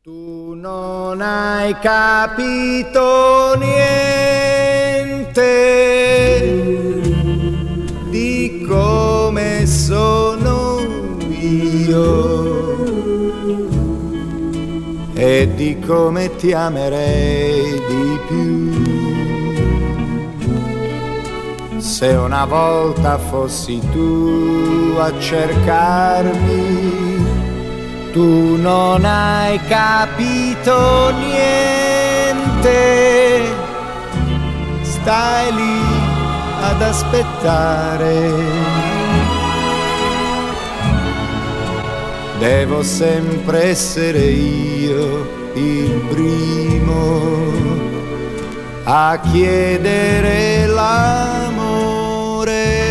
Tu non hai capito niente di come sono io e di come ti amerei di più. Se una volta fossi tu a cercarmi, tu non hai capito niente, stai lì ad aspettare. Devo sempre essere io il primo a chiedere l'amore.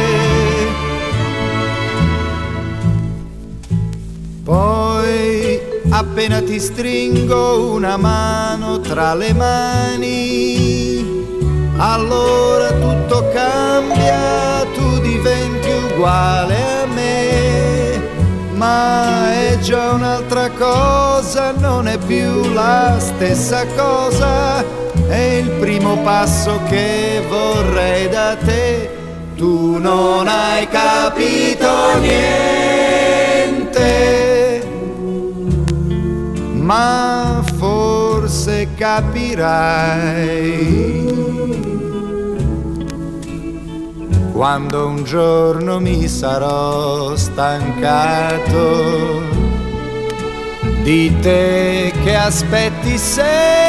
Poi appena ti stringo una mano tra le mani, allora tutto cambia, tu diventi uguale a me, ma è già un'altra cosa, non è più la stessa cosa, è il primo passo che vorrei da te. Tu non hai capito niente, ma forse capirai quando un giorno mi sarò stancato di te che aspetti sempre